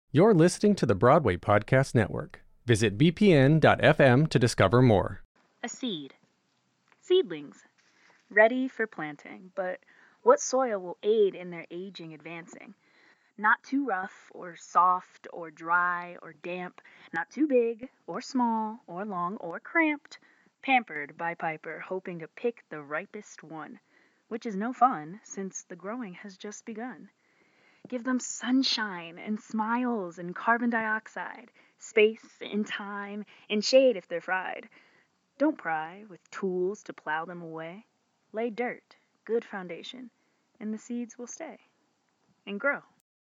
You're listening to the Broadway Podcast Network. Visit bpn.fm to discover more. A seed. Seedlings. Ready for planting, but what soil will aid in their aging advancing? Not too rough or soft or dry or damp, not too big or small or long or cramped, pampered by Piper, hoping to pick the ripest one, which is no fun since the growing has just begun. Give them sunshine and smiles and carbon dioxide, space and time and shade if they're fried. Don't pry with tools to plow them away. Lay dirt, good foundation, and the seeds will stay and grow.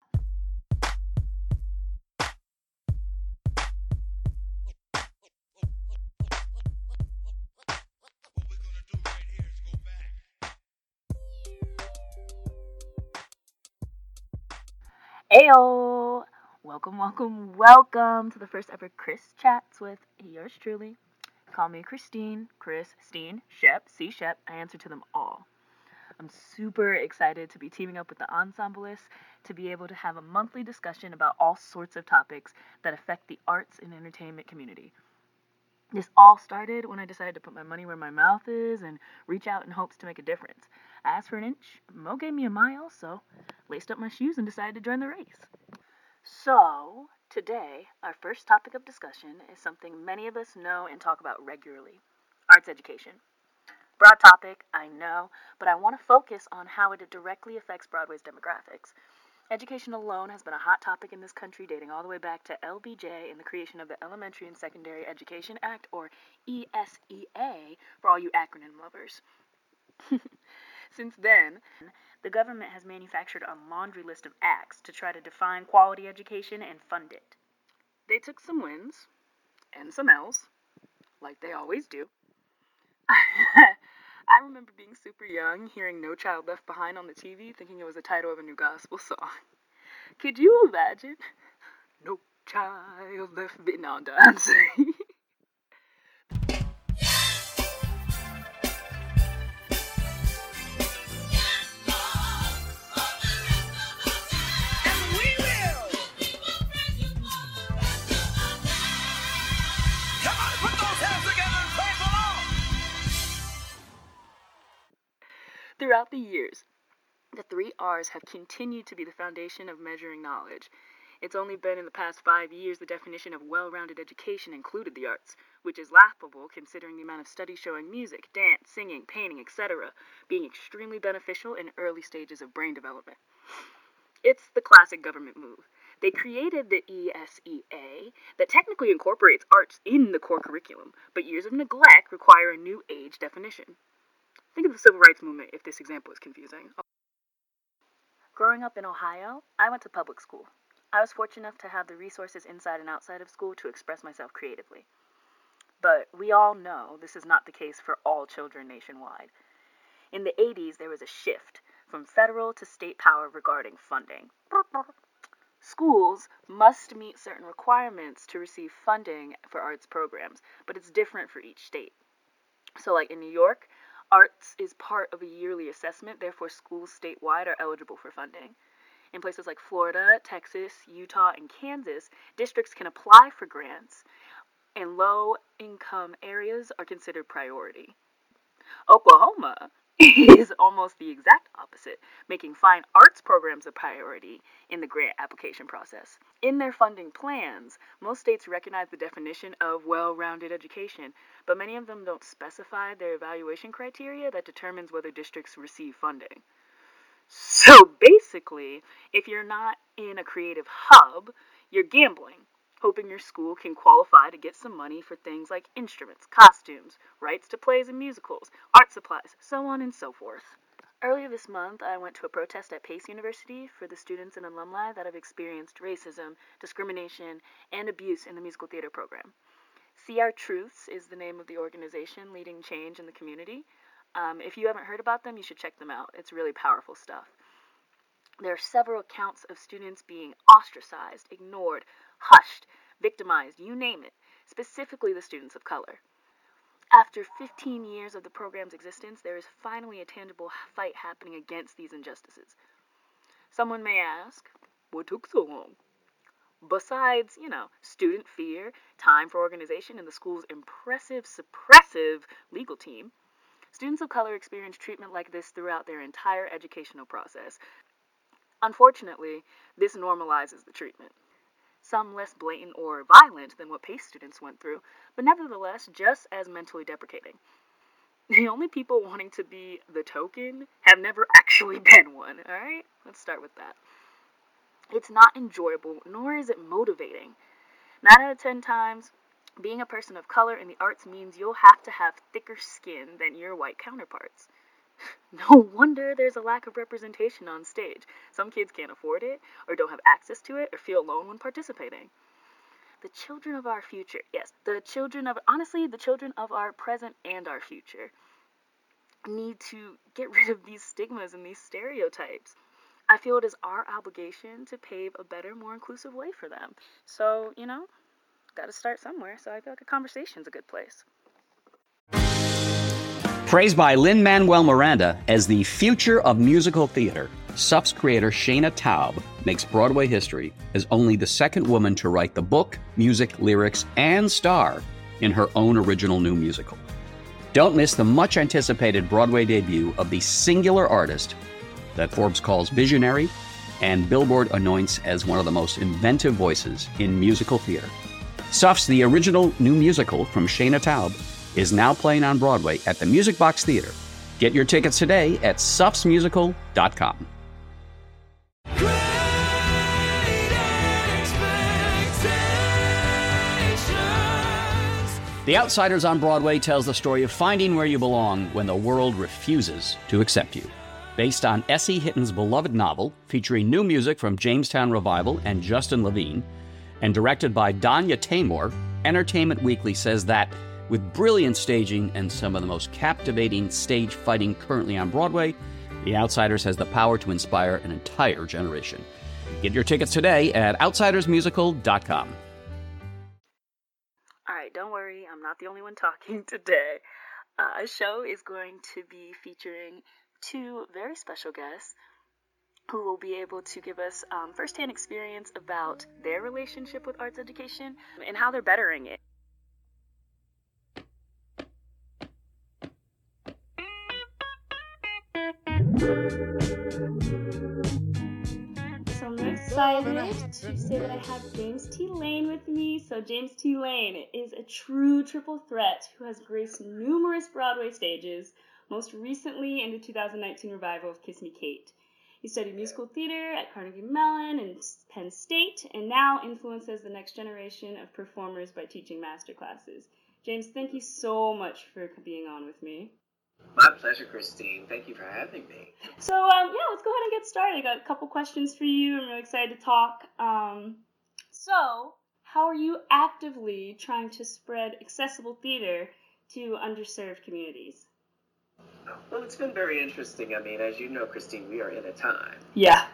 Ayo! Welcome to the first ever Chris Chats with yours truly. Call me Christine, Chris, Steen, Shep, C. Shep. I answer to them all. I'm super excited to be teaming up with the Ensemblists to be able to have a monthly discussion about all sorts of topics that affect the arts and entertainment community. This all started when I decided to put my money where my mouth is and reach out in hopes to make a difference. I asked for an inch, Mo gave me a mile, so laced up my shoes and decided to join the race. So, today, our first topic of discussion is something many of us know and talk about regularly: arts education. Broad topic, I know, but I want to focus on how it directly affects Broadway's demographics. Education alone has been a hot topic in this country dating all the way back to LBJ and the creation of the Elementary and Secondary Education Act, or ESEA, for all you acronym lovers. Since then, the government has manufactured a laundry list of acts to try to define quality education and fund it. They took some wins, and some L's, like they always do. I remember being super young, hearing No Child Left Behind on the TV, thinking it was the title of a new gospel song. Could you imagine? No child left behind. No, I'm done. Throughout the years, the 3 R's have continued to be the foundation of measuring knowledge. It's only been in the past 5 years the definition of well-rounded education included the arts, which is laughable considering the amount of studies showing music, dance, singing, painting, etc. being extremely beneficial in early stages of brain development. It's the classic government move. They created the ESEA that technically incorporates arts in the core curriculum, but years of neglect require a new age definition. Think of the civil rights movement if this example is confusing. Growing up in Ohio, I went to public school. I was fortunate enough to have the resources inside and outside of school to express myself creatively. But we all know this is not the case for all children nationwide. In the 80s, there was a shift from federal to state power regarding funding. Schools must meet certain requirements to receive funding for arts programs, but it's different for each state. So like in New York, arts is part of a yearly assessment, therefore schools statewide are eligible for funding. In places like Florida, Texas, Utah, and Kansas, districts can apply for grants, and low-income areas are considered priority. Oklahoma is almost the exact opposite, making fine arts programs a priority in the grant application process. In their funding plans, most states recognize the definition of well-rounded education, but many of them don't specify their evaluation criteria that determines whether districts receive funding. So basically, if you're not in a creative hub, you're gambling, hoping your school can qualify to get some money for things like instruments, costumes, rights to plays and musicals, art supplies, so on and so forth. Earlier this month, I went to a protest at Pace University for the students and alumni that have experienced racism, discrimination, and abuse in the musical theater program. See Our Truths is the name of the organization leading change in the community. If you haven't heard about them, you should check them out. It's really powerful stuff. There are several accounts of students being ostracized, ignored, hushed, victimized, you name it, specifically the students of color. After 15 years of the program's existence, there is finally a tangible fight happening against these injustices. Someone may ask, what took so long? Besides, student fear, time for organization, and the school's impressive, suppressive legal team, students of color experience treatment like this throughout their entire educational process. Unfortunately, this normalizes the treatment. Some less blatant or violent than what PACE students went through, but nevertheless just as mentally deprecating. The only people wanting to be the token have never actually been one, alright? Let's start with that. It's not enjoyable, nor is it motivating. 9 out of 10 times, being a person of color in the arts means you'll have to have thicker skin than your white counterparts. No wonder there's a lack of representation on stage. Some kids can't afford it, or don't have access to it, or feel alone when participating. The children of our future, yes, the children of our present and our future, need to get rid of these stigmas and these stereotypes. I feel it is our obligation to pave a better, more inclusive way for them. So, gotta start somewhere, so I feel like a conversation's a good place. Praised by Lin-Manuel Miranda as the future of musical theater, SUF's creator Shayna Taub makes Broadway history as only the second woman to write the book, music, lyrics, and star in her own original new musical. Don't miss the much-anticipated Broadway debut of the singular artist that Forbes calls visionary and Billboard anoints as one of the most inventive voices in musical theater. SUF's The Original New Musical from Shayna Taub is now playing on Broadway at the Music Box Theater. Get your tickets today at sufsmusical.com. The Outsiders on Broadway tells the story of finding where you belong when the world refuses to accept you. Based on S.E. Hitton's beloved novel, featuring new music from Jamestown Revival and Justin Levine, and directed by Danya Taymor, Entertainment Weekly says that, with brilliant staging and some of the most captivating stage fighting currently on Broadway, The Outsiders has the power to inspire an entire generation. Get your tickets today at outsidersmusical.com. Alright, don't worry, I'm not the only one talking today. Our show is going to be featuring 2 very special guests who will be able to give us firsthand experience about their relationship with arts education and how they're bettering it. So I'm excited to say that I have James T. Lane with me. So James T. Lane is a true triple threat who has graced numerous Broadway stages, most recently in the 2019 revival of Kiss Me Kate. He studied musical theater at Carnegie Mellon and Penn State, and now influences the next generation of performers by teaching masterclasses. James, thank you so much for being on with me. My pleasure, Christine. Thank you for having me. So, let's go ahead and get started. I got a couple questions for you. I'm really excited to talk. So, how are you actively trying to spread accessible theater to underserved communities? Well, it's been very interesting. I mean, as you know, Christine, we are in a time. Yeah.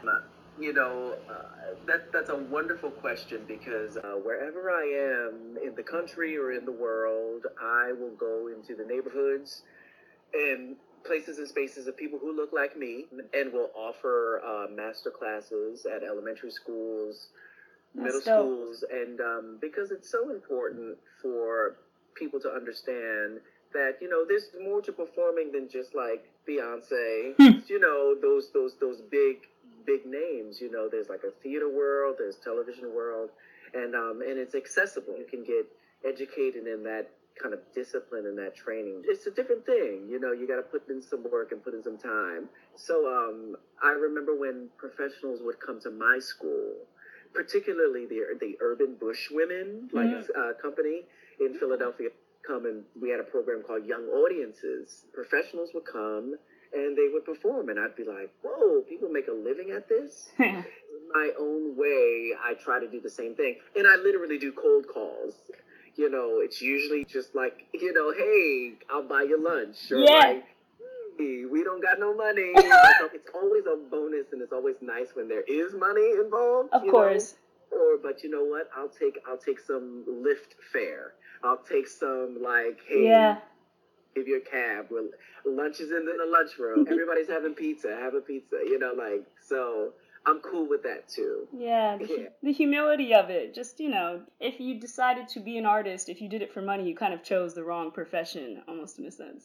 That's a wonderful question because wherever I am in the country or in the world, I will go into the neighborhoods and places and spaces of people who look like me and will offer master classes at elementary schools, middle schools, and because it's so important for people to understand that, there's more to performing than just like Beyonce, those big names, there's like a theater world, there's television world, and it's accessible. You can get educated in that kind of discipline and that training. It's a different thing, you got to put in some work and put in some time. So I remember when professionals would come to my school, particularly the Urban Bush Women, company in Philadelphia, come, and we had a program called Young Audiences. Professionals would come and they would perform, and I'd be like, whoa, people make a living at this? In my own way, I try to do the same thing, and I literally do cold calls. It's usually just like, hey, I'll buy you lunch, or like, hey, we don't got no money. It's always a bonus, and it's always nice when there is money involved. Of course. But you know what? I'll take some Lyft fare. I'll take some give you a cab. Lunch is in the lunchroom. Everybody's having pizza. Have a pizza. So I'm cool with that too. Yeah, the humility of it. Just, if you decided to be an artist, if you did it for money, you kind of chose the wrong profession, almost in a sense.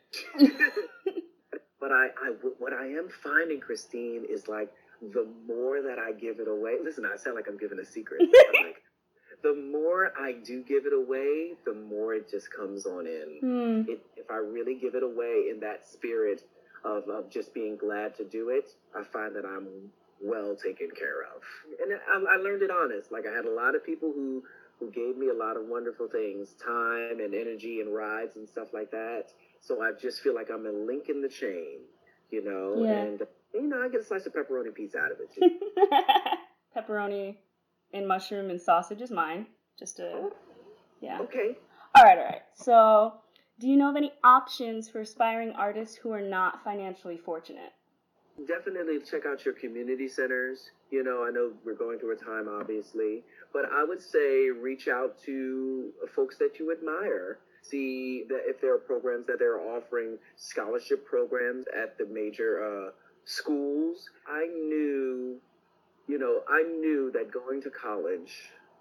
But what I am finding, Christine, is like the more that I give it away. Listen, I sound like I'm giving a secret. Like, the more I do give it away, the more it just comes on in. If I really give it away in that spirit of just being glad to do it, I find that I'm well taken care of. And I learned it honest. Like, I had a lot of people who gave me a lot of wonderful things, time and energy and rides and stuff like that. So I just feel like I'm a link in the chain, and, I get a slice of pepperoni pizza out of it, too. Pepperoni and mushroom and sausage is mine. Yeah. Okay. All right. So, do you know of any options for aspiring artists who are not financially fortunate? Definitely check out your community centers. I know we're going through a time, obviously, but I would say reach out to folks that you admire. See that if there are programs that they're offering, scholarship programs at the major schools. I knew that going to college,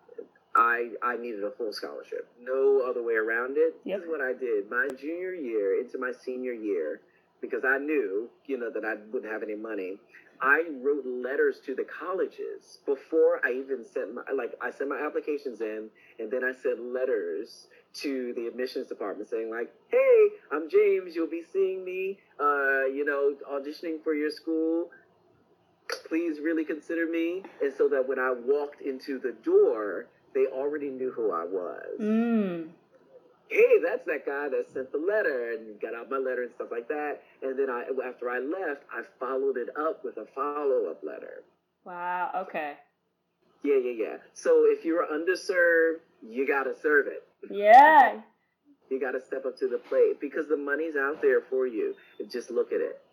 I needed a full scholarship. No other way around it. Yep. This is what I did. My junior year into my senior year, because I knew, that I wouldn't have any money, I wrote letters to the colleges before I even I sent my applications in, and then I sent letters to the admissions department saying like, hey, I'm James, you'll be seeing me, auditioning for your school. Please really consider me. And so that when I walked into the door, they already knew who I was. Hey, that's that guy that sent the letter, and got out my letter and stuff like that. And then after I left, I followed it up with a follow-up letter. Wow, okay. Yeah. So if you're underserved, you got to serve it. Yeah. You got to step up to the plate because the money's out there for you. Just look at it.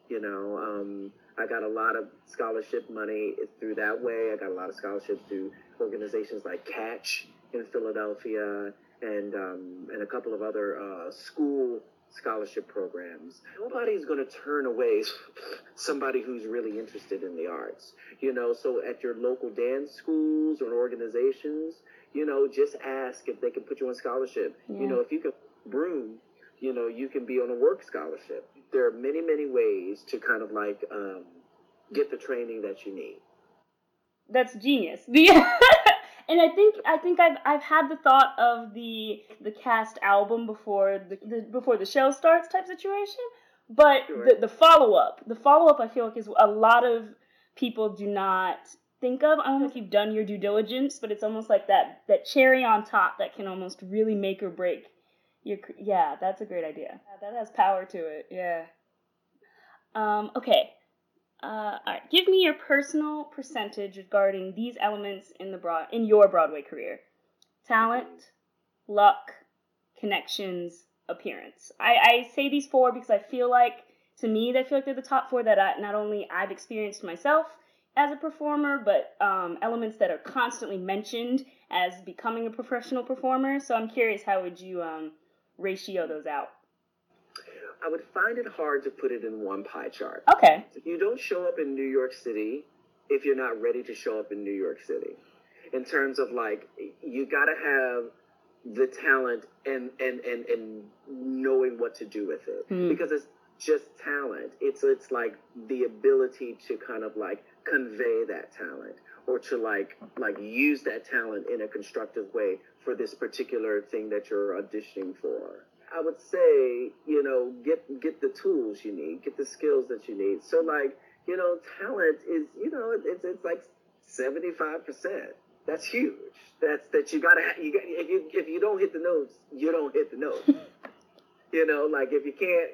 I got a lot of scholarship money through that way. I got a lot of scholarships through organizations like Catch in Philadelphia and a couple of other school scholarship programs. Nobody's going to turn away somebody who's really interested in the arts. So at your local dance schools or organizations, just ask if they can put you on scholarship. Yeah. If you can broom, you can be on a work scholarship. There are many, many ways to kind of like get the training that you need. That's genius. And I think I've had the thought of the cast album before the show starts type situation, but Sure. the follow up I feel like is a lot of people do not think of. I don't know if you've done your due diligence, but it's almost like that cherry on top that can almost really make or break your. Yeah, that's a great idea. That has power to it. Yeah. Okay. All right. Give me your personal percentage regarding these elements in your Broadway career: talent, luck, connections, appearance. I say these four because I feel like they're the top four that not only I've experienced myself as a performer, but elements that are constantly mentioned as becoming a professional performer. So I'm curious, how would you ratio those out? I would find it hard to put it in one pie chart. Okay. You don't show up in New York City if you're not ready to show up in New York City. In terms of like, you got to have the talent and knowing what to do with it. Because it's just talent. It's like the ability to kind of like convey that talent or to like use that talent in a constructive way for this particular thing that you're auditioning for. I would say, get the tools you need, get the skills that you need. So like, talent is, it's like 75%. That's huge. That you gotta, if you don't hit the notes, you don't hit the notes. Like if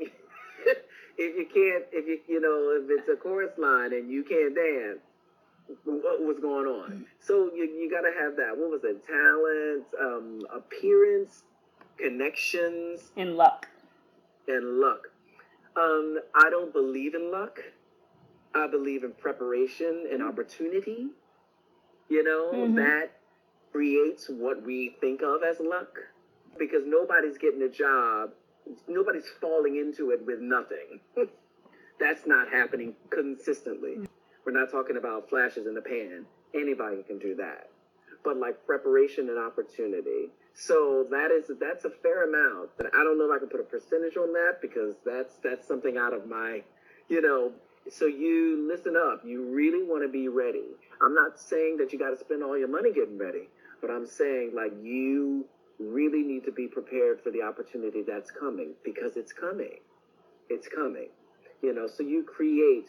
it's a chorus line and you can't dance, what's going on? So you gotta have that. What was it? Talent, appearance, connections, and luck. I don't believe in luck. I believe in preparation and opportunity. That creates what we think of as luck, because nobody's getting a job. Nobody's falling into it with nothing. That's not happening consistently. We're not talking about flashes in the pan. Anybody can do that. But like preparation and opportunity. So that's a fair amount. But I don't know if I can put a percentage on that because that's something out of my, so you listen up. You really want to be ready. I'm not saying that you got to spend all your money getting ready, but I'm saying like you really need to be prepared for the opportunity that's coming because it's coming. It's coming. So you create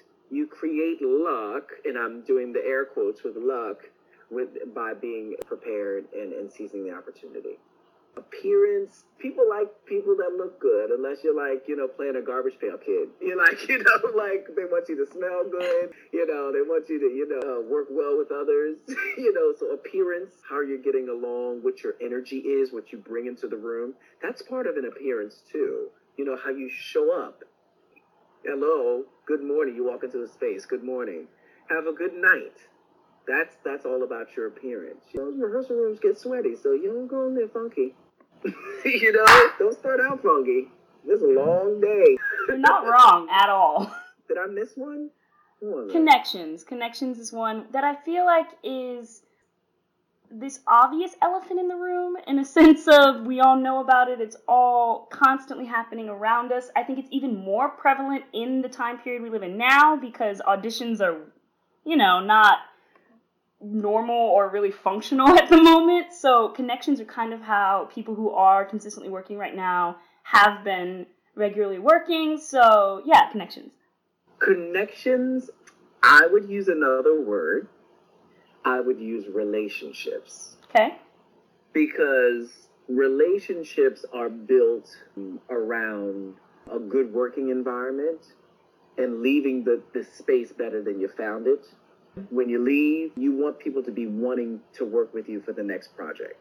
luck, and I'm doing the air quotes with luck by being prepared and seizing the opportunity. Appearance, people like people that look good, unless you're like, playing a garbage pail kid. You're like, like they want you to smell good, they want you to, work well with others, so appearance, how you're getting along, what your energy is, what you bring into the room, that's part of an appearance too. How you show up. Hello, good morning, you walk into a space, good morning. Have a good night. That's all about your appearance. Rehearsal rooms get sweaty, so you don't go in there funky. Don't start out funky. It's a long day. You're not wrong at all. Did I miss one? Connections. Connections is one that I feel like is this obvious elephant in the room in a sense of we all know about it. It's all constantly happening around us. I think it's even more prevalent in the time period we live in now because auditions are, not normal or really functional at the moment. So connections are kind of how people who are consistently working right now have been regularly working. So yeah, connections. Connections, I would use another word. I would use relationships. Okay. Because relationships are built around a good working environment and leaving the space better than you found it. When you leave, you want people to be wanting to work with you for the next project.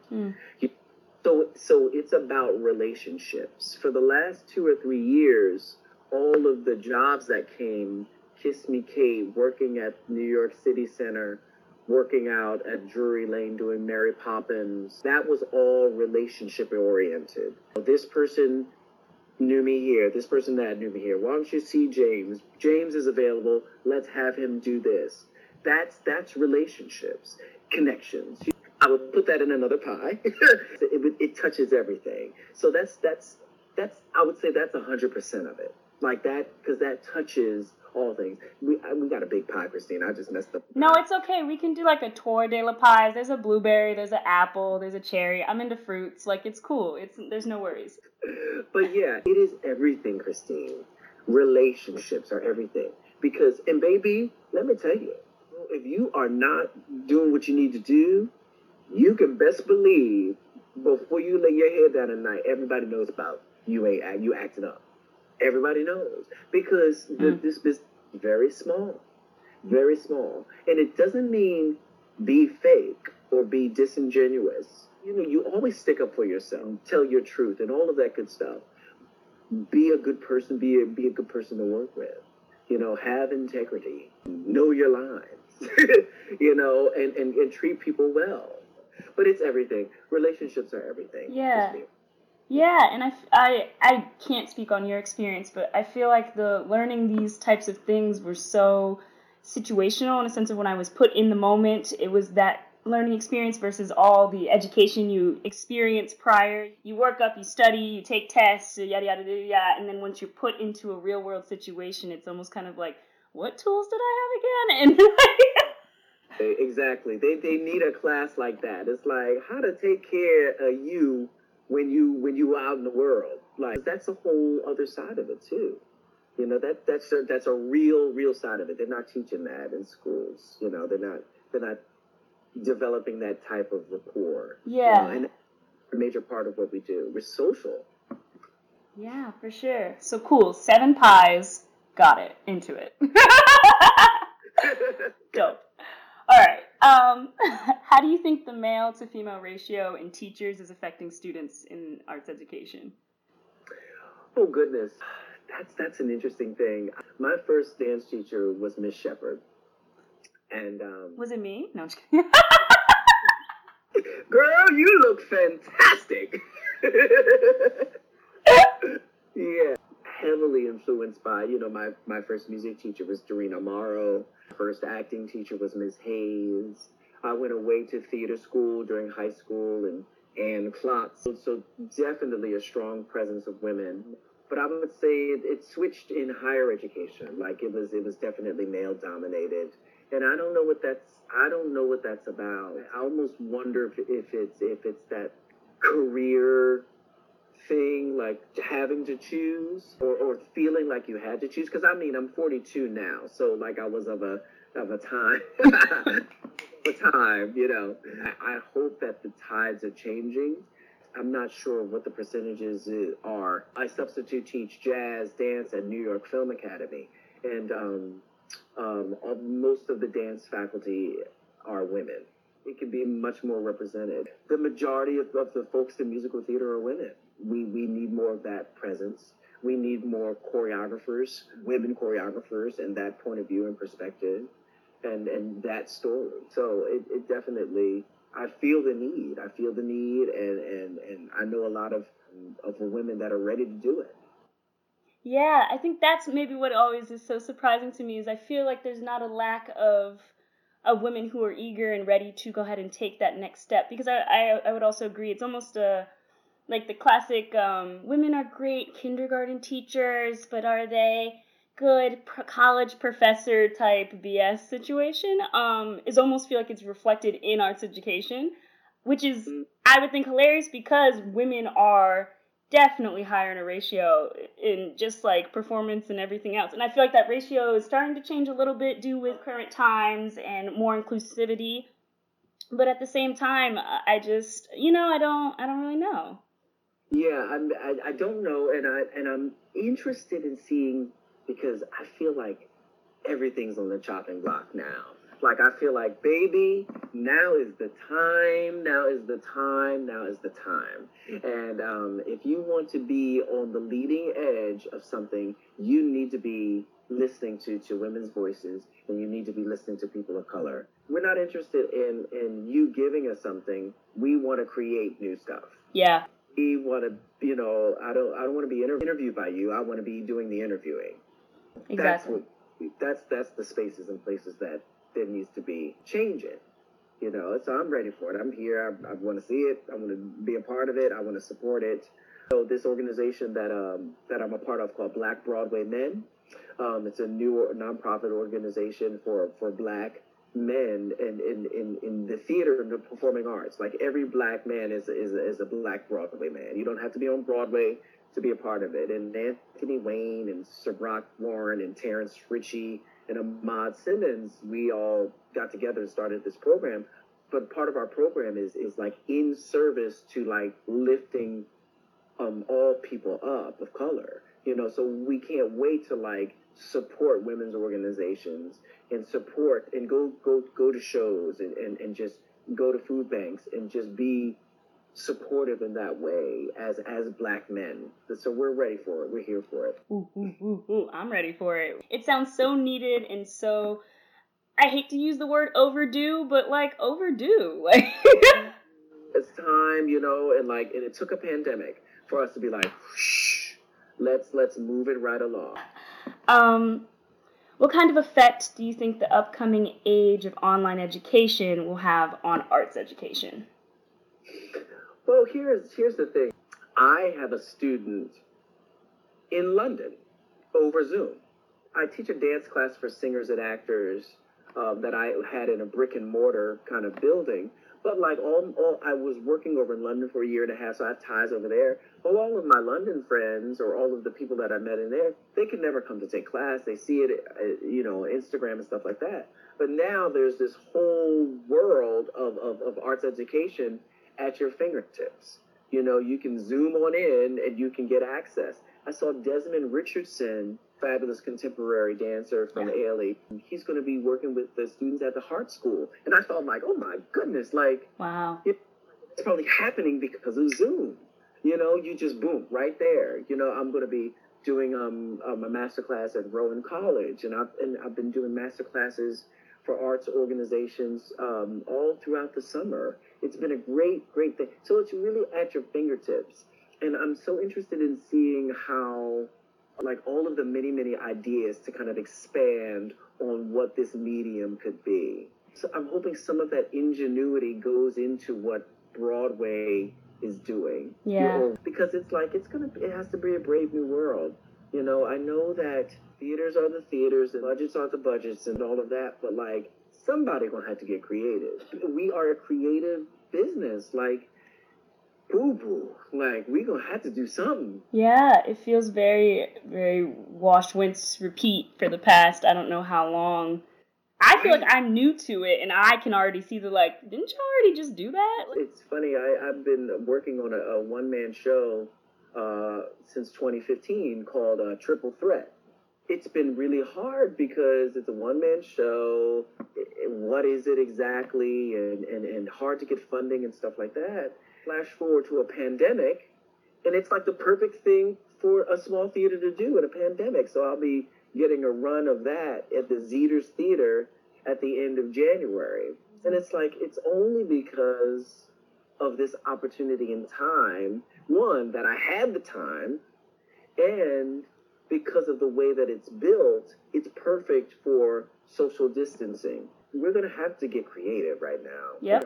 So it's about relationships. For the last 2 or 3 years, all of the jobs that came, Kiss Me Kate, working at New York City Center, working out at Drury Lane doing Mary Poppins, that was all relationship oriented. This person knew me here, this person that knew me here. Why don't you see James? James is available. Let's have him do this. That's relationships, connections. I would put that in another pie. It touches everything. So that's I would say that's 100% of it. Like that, because that touches all things. We got a big pie, Christine. I just messed up. No, it's okay. We can do like a tour de la pies. There's a blueberry, there's an apple, there's a cherry. I'm into fruits. Like it's cool. There's no worries. But yeah, it is everything, Christine. Relationships are everything. Because, and baby, let me tell you, if you are not doing what you need to do, you can best believe before you lay your head down at night, everybody knows about you acting up. Everybody knows because this business is very small, and it doesn't mean be fake or be disingenuous. You always stick up for yourself, tell your truth, and all of that good stuff. Be a good person. Be a good person to work with. Have integrity. Know your lines. and treat people well. But it's everything. Relationships are everything. Yeah. Yeah, and I can't speak on your experience, but I feel like the learning these types of things were so situational in a sense of when I was put in the moment, it was that learning experience versus all the education you experience prior. You work up, you study, you take tests, yada, yada, yada, yada, and then once you're put into a real world situation, it's almost kind of like, what tools did I have again? And exactly. They need a class like that. It's like how to take care of you when you out in the world. Like that's a whole other side of it too. That's a real side of it. They're not teaching that in schools. They're not developing that type of rapport. Yeah. And a major part of what we do. We're social. Yeah, for sure. So cool. 7 pies. Got it. Into it. Dope. All right. How do you think the male to female ratio in teachers is affecting students in arts education? Oh, goodness. That's an interesting thing. My first dance teacher was Miss Shepherd. And was it me? No, I'm just kidding. Girl, you look fantastic. Yeah. Heavily influenced by, my first music teacher was Doreen Amaro. First acting teacher was Ms. Hayes. I went away to theater school during high school and Anne Klotz. So definitely a strong presence of women. But I would say it switched in higher education. Like it was definitely male dominated. And I don't know what that's about. I almost wonder if it's that career thing, like having to choose or feeling like you had to choose. Because I mean, I'm 42 now, so like I was of a time, you know. I hope that the tides are changing. I'm not sure what the percentages are. I substitute teach jazz, dance at New York Film Academy, and most of the dance faculty are women. It can be much more represented. The majority of the folks in musical theater are women. We need more of that presence. We need more choreographers, women choreographers, and that point of view and perspective, and that story. So it definitely, I feel the need, and I know a lot of the women that are ready to do it. Yeah, I think that's maybe what always is so surprising to me is I feel like there's not a lack of women who are eager and ready to go ahead and take that next step. Because I would also agree, it's almost like the classic women are great kindergarten teachers, but are they good college professor type BS situation? Is almost feel like it's reflected in arts education, which is, I would think, hilarious because women are definitely higher in a ratio in just like performance and everything else. And I feel like that ratio is starting to change a little bit due with current times and more inclusivity. But at the same time, I just, I don't really know. Yeah, I don't know, and I'm interested in seeing, because I feel like everything's on the chopping block now. Like, I feel like, baby, now is the time. And if you want to be on the leading edge of something, you need to be listening to women's voices, and you need to be listening to people of color. We're not interested in you giving us something. We want to create new stuff. Yeah. We want to, I don't want to be interviewed by you. I want to be doing the interviewing. Exactly. That's the spaces and places that there needs to be changing, so I'm ready for it. I'm here. I want to see it. I want to be a part of it. I want to support it. So this organization that I'm a part of called Black Broadway Men, it's a new nonprofit organization for Black men in the theater and the performing arts. Like every Black man is a Black Broadway man. You don't have to be on Broadway to be a part of it. And Anthony Wayne and Sir Brock Warren and Terrence Ritchie and Ahmad Simmons, we all got together and started this program. But part of our program is like in service to like lifting all people up of color. So we can't wait to like support women's organizations and support and go to shows and just go to food banks and just be supportive in that way as Black men. So we're ready for it. We're here for it. Ooh, I'm ready for it. It sounds so needed and so, I hate to use the word overdue, but like overdue. Like it's time, and it took a pandemic for us to be like, shh, let's move it right along. What kind of effect do you think the upcoming age of online education will have on arts education? Well, here's the thing. I have a student in London over Zoom. I teach a dance class for singers and actors that I had in a brick and mortar kind of building. But like I was working over in London for a year and a half, so I have ties over there. Well, all of my London friends or all of the people that I met in there, they could never come to take class. They see it, Instagram and stuff like that. But now there's this whole world of arts education at your fingertips. You can zoom on in and you can get access. I saw Desmond Richardson, fabulous contemporary dancer from ALE. He's going to be working with the students at the Hart School. And I felt like, oh my goodness, like, wow, it's probably happening because of Zoom. You just boom, right there. I'm going to be doing a master class at Rowan College, and I've been doing master classes for arts organizations all throughout the summer. It's been a great thing. So it's really at your fingertips. And I'm so interested in seeing how like all of the many, many ideas to kind of expand on what this medium could be. So I'm hoping some of that ingenuity goes into what Broadway is doing. Yeah. Because it has to be a brave new world. I know that theaters are the theaters and budgets are the budgets and all of that, but like somebody gonna have to get creative. We are a creative business, like boo-boo. Like we gonna have to do something. Yeah, it feels very, very wash, rinse, repeat for the past, I don't know how long. I feel like I'm new to it, and I can already see didn't you already just do that? It's funny, I've been working on a one-man show since 2015 called Triple Threat. It's been really hard because it's a one-man show. What is it exactly? And hard to get funding and stuff like that. Flash forward to a pandemic, and it's like the perfect thing for a small theater to do in a pandemic. So I'll be getting a run of that at the Zeters Theater at the end of January. And it's like, it's only because of this opportunity in time, one, that I had the time, and because of the way that it's built, it's perfect for social distancing. We're going to have to get creative right now. Yep.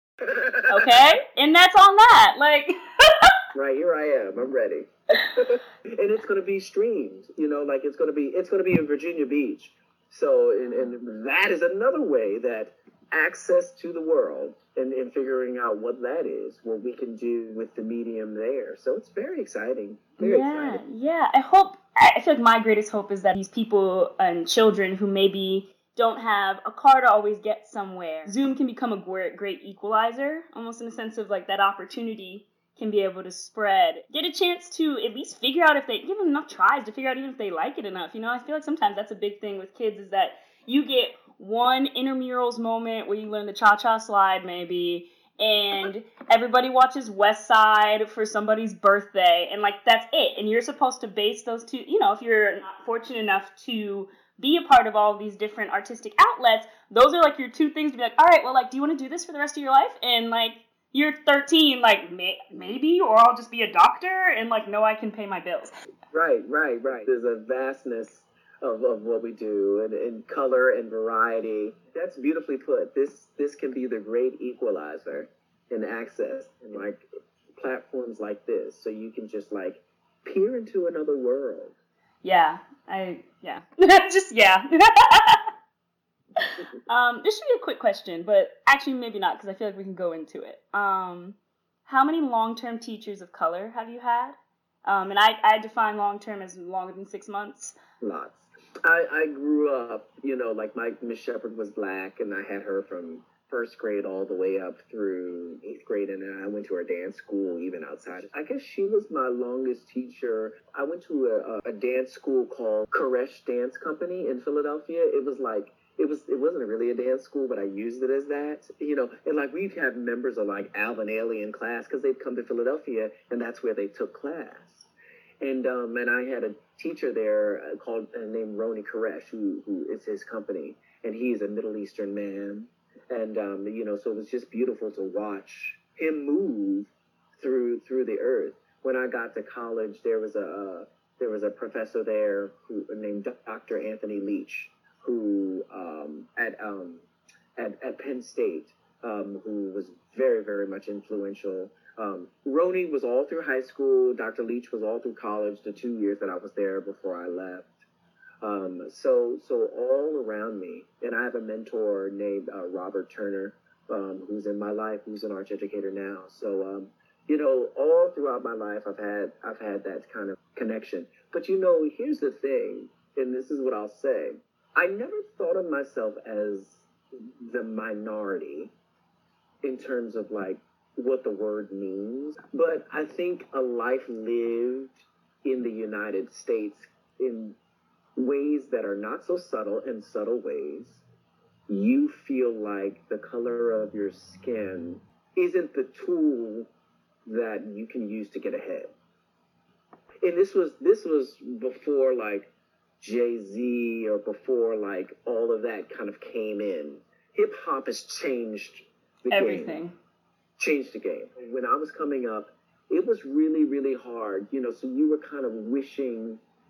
Okay, and that's on that. Like, right, here I am. I'm ready. And it's going to be streamed. It's going to be in Virginia Beach. So, and that is another way that access to the world and figuring out what that is, what we can do with the medium there. So it's very exciting. Very exciting. Yeah. I feel like my greatest hope is that these people and children who maybe don't have a car to always get somewhere, Zoom can become a great equalizer, almost in a sense of like that opportunity can be able to spread, get a chance to at least figure out if they give them enough tries to figure out even if they like it enough. I feel like sometimes that's a big thing with kids is that you get one intramurals moment where you learn the cha-cha slide maybe, and everybody watches West Side for somebody's birthday, and like that's it. And you're supposed to base those two, if you're not fortunate enough to be a part of all of these different artistic outlets, those are like your two things to be like, all right, well, like, do you want to do this for the rest of your life? And like, you're 13, like, maybe, or I'll just be a doctor, and like, no, I can pay my bills. Right. There's a vastness of what we do, and color and variety. That's beautifully put. This can be the great equalizer in access, and like platforms like this, so you can just like peer into another world. Yeah. Just, yeah. This should be a quick question, but actually maybe not, because I feel like we can go into it. How many long-term teachers of color have you had? And I define long-term as longer than 6 months. Lots. I grew up, like my Miss Shepherd was Black, and I had her from first grade all the way up through 8th grade, and then I went to her dance school even outside. I guess she was my longest teacher. I went to a dance school called Koresh Dance Company in Philadelphia. It wasn't really a dance school, but I used it as that, and like we'd have members of like Alvin Ailey in class because they'd come to Philadelphia, and that's where they took class. And I had a teacher there named Roni Koresh, who is his company, and he's a Middle Eastern man. And, so it was just beautiful to watch him move through the earth. When I got to college, there was a professor there named Dr. Anthony Leach, who at Penn State, who was very, very much influential. Roni was all through high school. Dr. Leach was all through college, the 2 years that I was there before I left. So all around me, and I have a mentor named Robert Turner, who's in my life, who's an arts educator now. So, all throughout my life, I've had that kind of connection. But here's the thing, and this is what I'll say: I never thought of myself as the minority in terms of like what the word means. But I think a life lived in the United States in ways that are not so subtle, in subtle ways, you feel like the color of your skin isn't the tool that you can use to get ahead. And this was before like Jay-Z or before like all of that kind of came in. Hip hop has changed the everything. Game. Changed the game. When I was coming up, it was really, really hard, so you were kind of wishing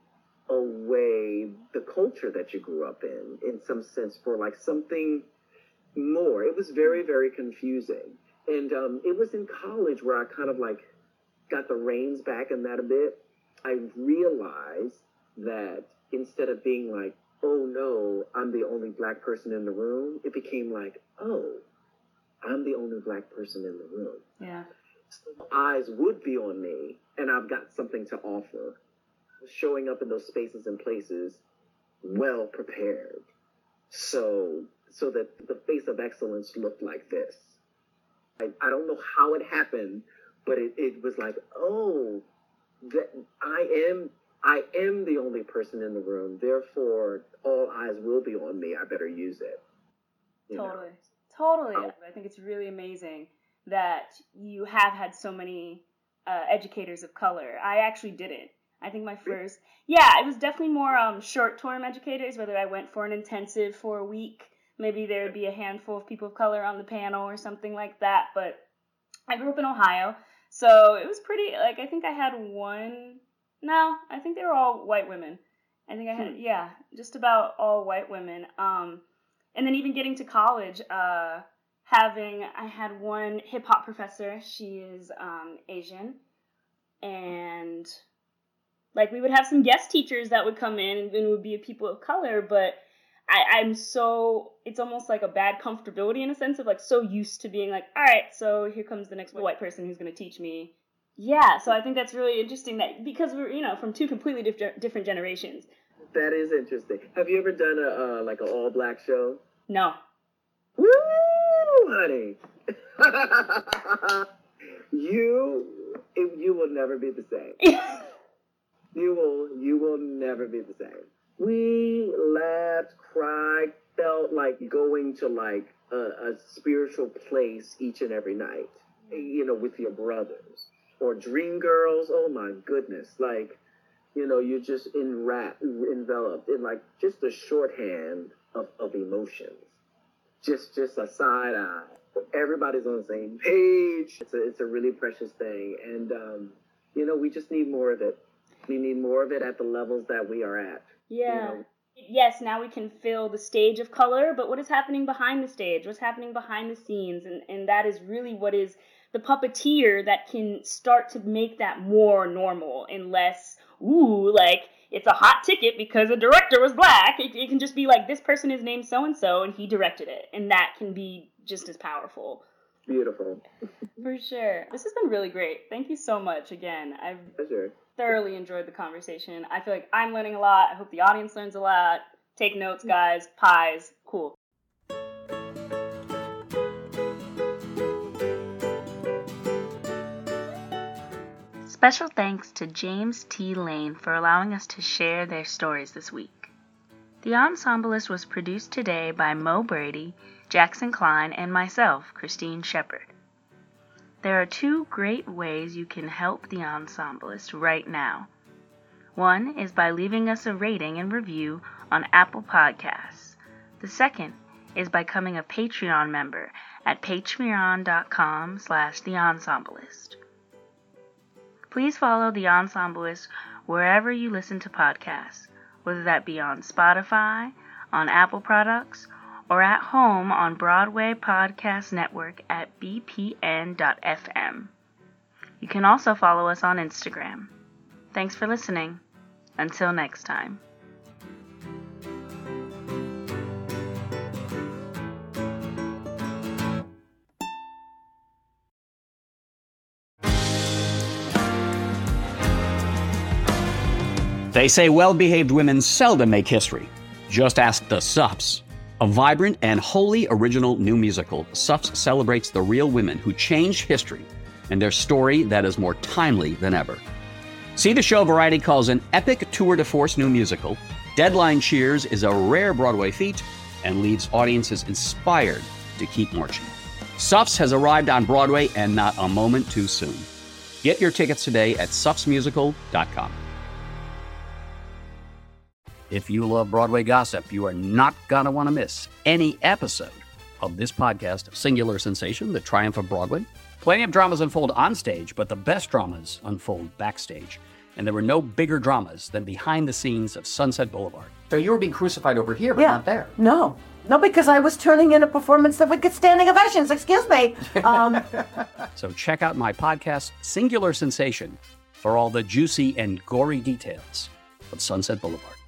away the culture that you grew up in some sense, for like something more. It was very, very confusing. And it was in college where I kind of like got the reins back in that a bit. I realized that instead of being like, oh no, I'm the only Black person in the room, it became like, oh, I'm the only Black person in the room. Yeah. So eyes would be on me, and I've got something to offer. Showing up in those spaces and places well prepared. So that the face of excellence looked like this. I don't know how it happened, but it was like, oh, that I am the only person in the room. Therefore, all eyes will be on me. I better use it. Totally. I think it's really amazing that you have had so many educators of color. I actually didn't. I think my first, it was definitely more short-term educators, whether I went for an intensive for a week. Maybe there would be a handful of people of color on the panel or something like that. But I grew up in Ohio, so it was pretty, like, I think I had I think they were all white women. I think I had, just about all white women. And then even getting to college, I had one hip-hop professor. She is Asian, and like, we would have some guest teachers that would come in and would be people of color, but it's almost like a bad comfortability in a sense of like so used to being like, all right, so here comes the next white person who's going to teach me. Yeah, so I think that's really interesting that because we're, from two completely different generations. That is interesting. Have you ever done an all-Black show? No. Woo, honey. You will never be the same. You will never be the same. We laughed, cried, felt like going to like a spiritual place each and every night, with your brothers. Or Dreamgirls, oh my goodness. Like, you're just enveloped in like just a shorthand of emotions. Just a side eye. Everybody's on the same page. It's a really precious thing. And, we just need more of it. We need more of it at the levels that we are at. Yeah. Yes, now we can fill the stage of color, but what is happening behind the stage? What's happening behind the scenes? And that is really what is the puppeteer that can start to make that more normal and less, like, it's a hot ticket because a director was Black. It can just be like, this person is named so-and-so, and he directed it. And that can be just as powerful. Beautiful. For sure. This has been really great. Thank you so much again. I've thoroughly enjoyed the conversation. I feel like I'm learning a lot. I hope the audience learns a lot. Take notes, guys. Pies. Cool. Special thanks to James T. Lane for allowing us to share their stories this week. The Ensemblist was produced today by Mo Brady, Jackson Klein, and myself, Christine Shepard. There are two great ways you can help The Ensemblist right now. One is by leaving us a rating and review on Apple Podcasts. The second is by becoming a Patreon member at patreon.com/TheEnsemblist. Please follow The Ensemblist wherever you listen to podcasts, whether that be on Spotify, on Apple products, or at home on Broadway Podcast Network at bpn.fm. You can also follow us on Instagram. Thanks for listening. Until next time. They say well-behaved women seldom make history. Just ask the Sups. A vibrant and wholly original new musical, Sups celebrates the real women who changed history and their story that is more timely than ever. See the show Variety calls an epic tour de force new musical. Deadline cheers is a rare Broadway feat and leaves audiences inspired to keep marching. Sups has arrived on Broadway and not a moment too soon. Get your tickets today at supsmusical.com. If you love Broadway gossip, you are not going to want to miss any episode of this podcast, Singular Sensation, The Triumph of Broadway. Plenty of dramas unfold on stage, but the best dramas unfold backstage. And there were no bigger dramas than behind the scenes of Sunset Boulevard. So you were being crucified over here, but not there. No, because I was turning in a performance that would get standing ovations. Excuse me. So check out my podcast, Singular Sensation, for all the juicy and gory details of Sunset Boulevard.